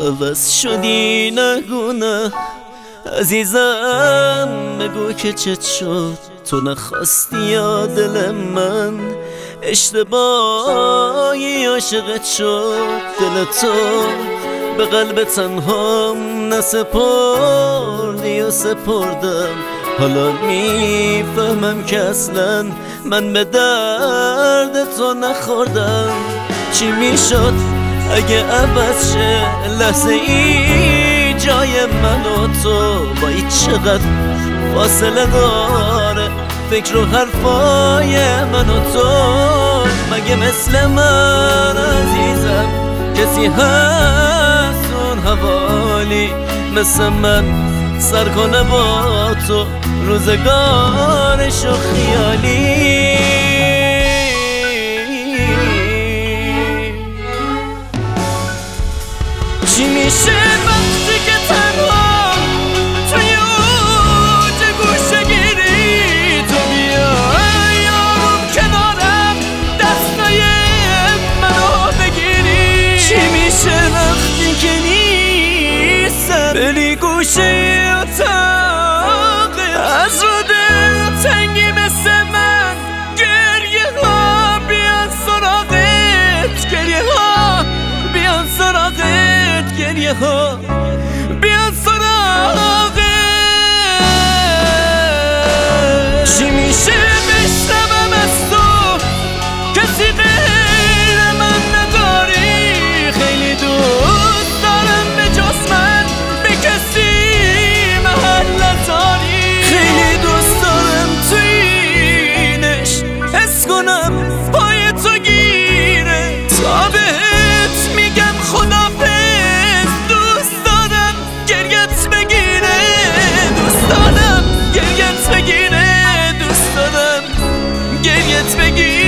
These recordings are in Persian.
عوض شدی نگونه عزیزم، بگو که چت شد تو نخواستی یا دل من اشتباهی عاشقت شد دل تو به قلب تنهام نسپردی و سپردم. حالا میفهمم که اصلا من به درد تو نخوردم. چی میشد اگه عوض شه لحظه ای جای من و تو؟ با ای چقدر فاصله داره فکر و حرفای من و تو. مگه مثل من عزیزم کسی هست اون حوالی مثل من سر کنه با تو روزگارش و خیالی؟ چی میشه وقتی که تنها توی اوج گوشه گیری تو بیای یارم کنارم دستای منو بگیری؟ چی میشه وقتی که نیستم بری گوشه اتاق از رو دل تنگی مثل من گریه ها بیان سراغت، گریه ها بیان سراغت، گریه ها بیان سراغت. چی میشه بشنوم از تو کسی غیر من نداری؟ خیلی دوست دارم به جز من به کسی محل نداری. خیلی دوست دارم توینش حس کنم پای تو گیره تا بهت میگم خدافظ. دوست دارم گریت بگیره، دوست دارم گریت بگیره، دوست دارم گریت بگیره.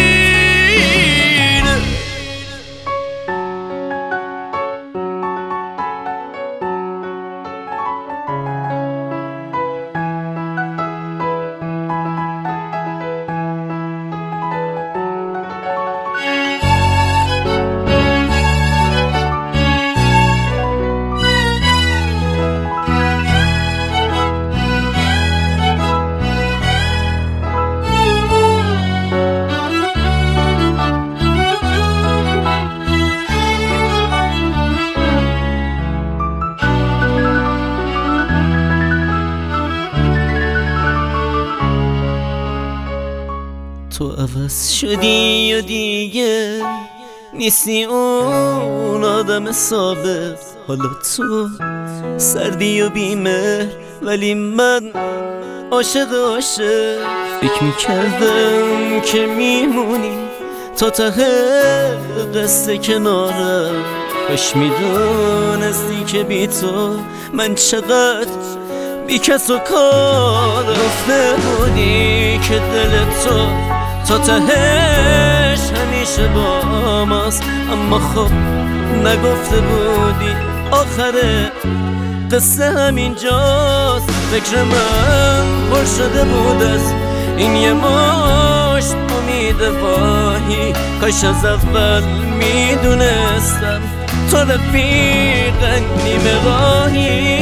تو عوض شدی و دیگه نیستی اون آدم سابق. حالا تو سردی و بیمهر ولی من عاشق عاشق. فکر میکردم که میمونی تا ته قصه کنارم. کاش میدونستی که بی تو من چقدر بی کس و کار رفته بودی که دل تو تا تهش همیشه با ماست. اما خب نگفته بودی آخر قصه همینجاست. فکر من پر شده بود از این یه مشت امید واهی. کاش از اول میدونستم تو رفیق نیمه راهی.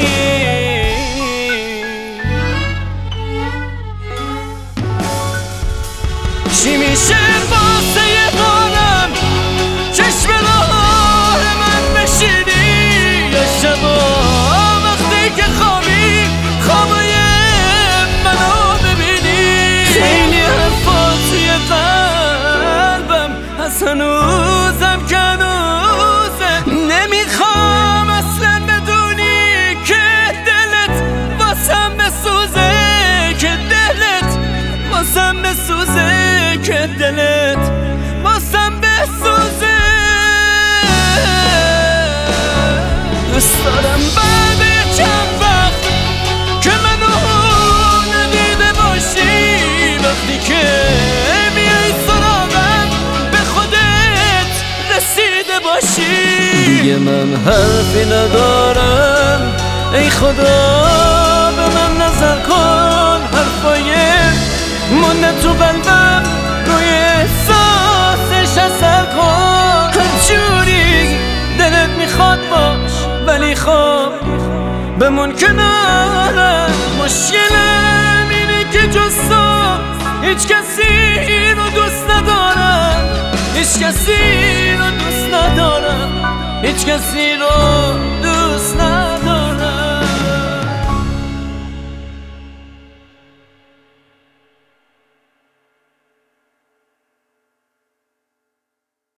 چی میشه واسه غارم چشم راه من بشینی یا شبا وقتی که خوابی خوابای منو ببینی؟ خیلی حرفا توی قلبم از هنوزم که هنوزه. نمیخوام اصلا بدونی که دلت واسم بسوزه، که دلت واسم بسوزه، که دلت واسم بسوزه. دوست دارم بعد چند وقت که منو ندیده باشی، وقتی که میای سراغم به خودت رسیده باشی. دیگه من حرفی ندارم ای خدا به من نظر کن. حرفای مونده تو قلبم روی احساسش اثر کن. هر جوری دلت میخواد باش ولی بمون کنارم. مشکلم اینه که جز تو هیچ کسی رو دوست ندارم، هیچ کسی رو دوست ندارم، هیچ کسی رو